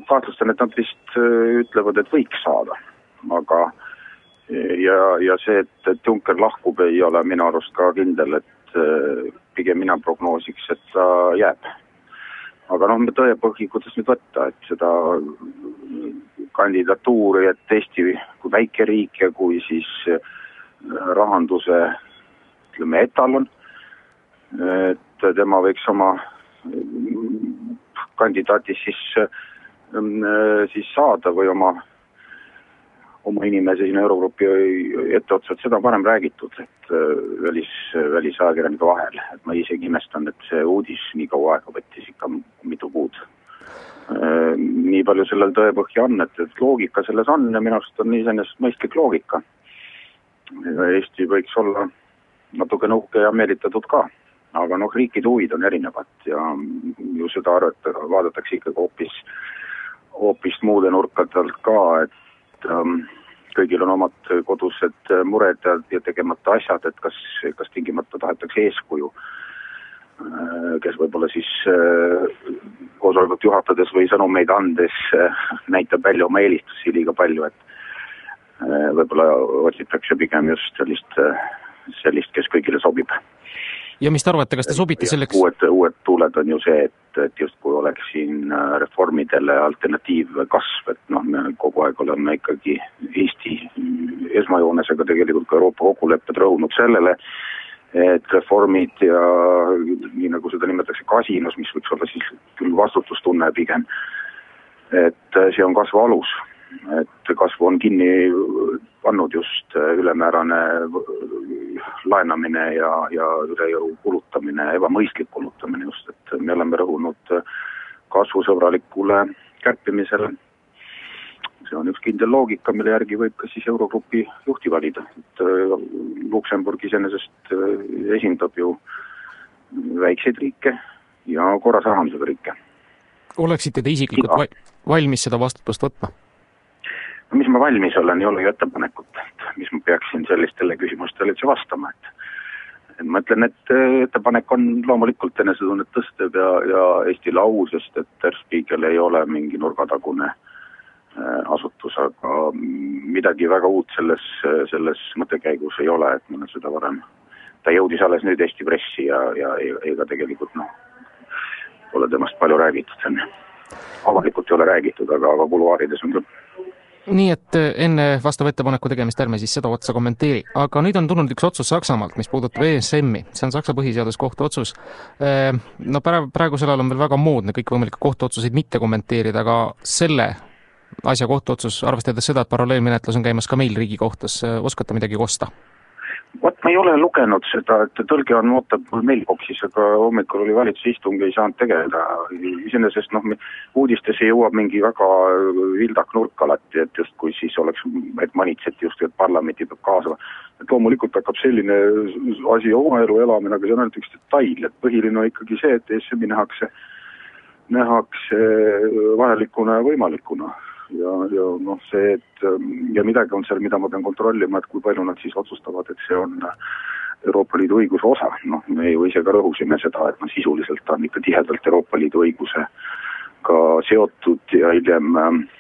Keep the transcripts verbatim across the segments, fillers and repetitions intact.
kahtlustan, et nad vist ütlevad, et võiks saada. Aga ja, ja see, et, et Juncker lahkub, ei ole minu arust ka kindel, et pigem mina prognoosiks, et ta jääb. Aga noh, me tõepõhi, kuidas nüüd võtta, et seda kandidatuuri, et Eesti kui väike riik ja kui siis rahanduse, ütleme, etalon, et tema võiks oma kandidaati siis, siis saada või oma, oma inimese sinna Eurogrupi etteotsad, seda on varem räägitud, et välis, välisajakirjanike vahel. Et ma isegi imestan, et see uudis nii kaua aega võttis ikka mitu kuud. Nii palju sellel tõepõhja on, et, et loogika selles on ja minu arust on iseenesest mõistlik loogika. Eesti võiks olla natuke uhke ja meelitatud ka. Aga noh, riikide huvid on erinevad ja ju seda arvata, vaadatakse ikkagi hoopis, hoopis muude nurkadelt ka, et um, kõigil on omad kodused mured ja, ja tegemata asjad, et kas, kas tingimata tahetakse eeskuju, kes võib-olla siis koosolekut juhatades või sõnumeid andes näitab välja oma eelistusi liiga palju, et võib-olla otsitakse pigem just sellist, sellist, kes kõigile sobib. Ja mis te arvate, kas te sobite selleks? Uued, uued tuuled on ju see, et, et just kui oleks siin reformidele alternatiiv kasv, et noh, me kogu aeg oleme ikkagi Eesti esmajoonesega tegelikult ka Euroopa kokkulepped rõhunud sellele, et reformid ja nii nagu seda nimetatakse kasinus, mis võiks olla siis küll vastutustunne pigem, et see on kasvu alus, et kasvu on kinni pannud just ülemäärane laenamine ja, ja üle jõu kulutamine, ebamõistlik kulutamine just, et me oleme rõhunud kasvusõbralikule kärpimisele. See on üks kindel loogika, mille järgi võib ka siis Eurogrupi juhti valida. Et Luksemburg iseenesest esindab ju väikseid riike ja korras rahandusega riike. Oleksite te isiklikult va valmis seda vastutust võtma? No, mis ma valmis olen, ei ole ju ettepanekut, et mis ma peaksin sellistele küsimustele üldse vastama. Et, et ma ütlen, et ettepanek on loomulikult enesetunnet tõstev ja, ja Eesti lau, sest et Der Spiegel ei ole mingi nurgatagune asutus, aga midagi väga uut selles, selles mõttekäigus ei ole, et ma seda varem. Ta jõudis alles nüüd Eesti pressi ja, ja ega tegelikult noh, pole temast palju räägitud. Avalikult ei ole räägitud, aga, aga kuluaarides on küll. Nii et enne vastava ettepaneku tegemist ärme siis seda otsa kommenteeri. Aga nüüd on tulnud üks otsus Saksamaalt, mis puudutab E S M-i. See on Saksa põhiseaduskohtu otsus. No praegusel ajal on veel väga moodne kõik võimalikke kohtuotsuseid mitte kommenteerida, aga selle asja kohtuotsus, arvestades seda, et paralleelmenetlus on käimas ka meil Riigikohtus, oskate midagi kosta? Vot ma ei ole lugenud seda, et tõlge on ootab mailboxis, aga hommikul oli valitsuse istung, ei saanud tegeleda. Iseenesest noh, uudistes ei jõuab mingi väga vildak nurk alati, et just kui siis oleks, et manitseti just, et parlamenti peab kaasama. Et loomulikult hakkab selline asi oma elu elamine, aga see on ainult üks detail, et põhiline on ikkagi see, et E S M-i nähakse, nähakse vajalikuna ja võimalikuna. Ja, ja noh see, et ja midagi on seal, mida ma pean kontrollima, et kui palju nad siis otsustavad, et see on Euroopa Liidu õiguse osa. Noh, me ju ise ka rõhusime seda, et noh, sisuliselt on ikka tihedalt Euroopa Liidu õiguse ka seotud ja hiljem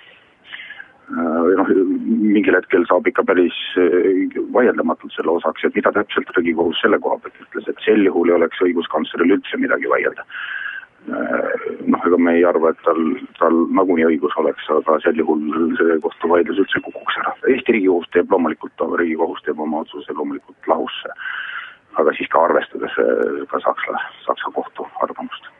noh, mingil hetkel saab ikka päris vaieldamatult selle osaks, et mida täpselt Riigikohus selle koha pealt ütles, et sel juhul ei oleks õiguskantsleril üldse midagi vaielda. Noh, ega me ei arva, et tal, tal nagunii õigus oleks, aga sel juhul see kohtuvaidlus üldse kukuks ära. Eesti Riigikohus teeb loomulikult, Riigikohus teeb oma otsuse loomulikult lahusse, aga siis ka arvestades ka Saksa, Saksa kohtu arvamust.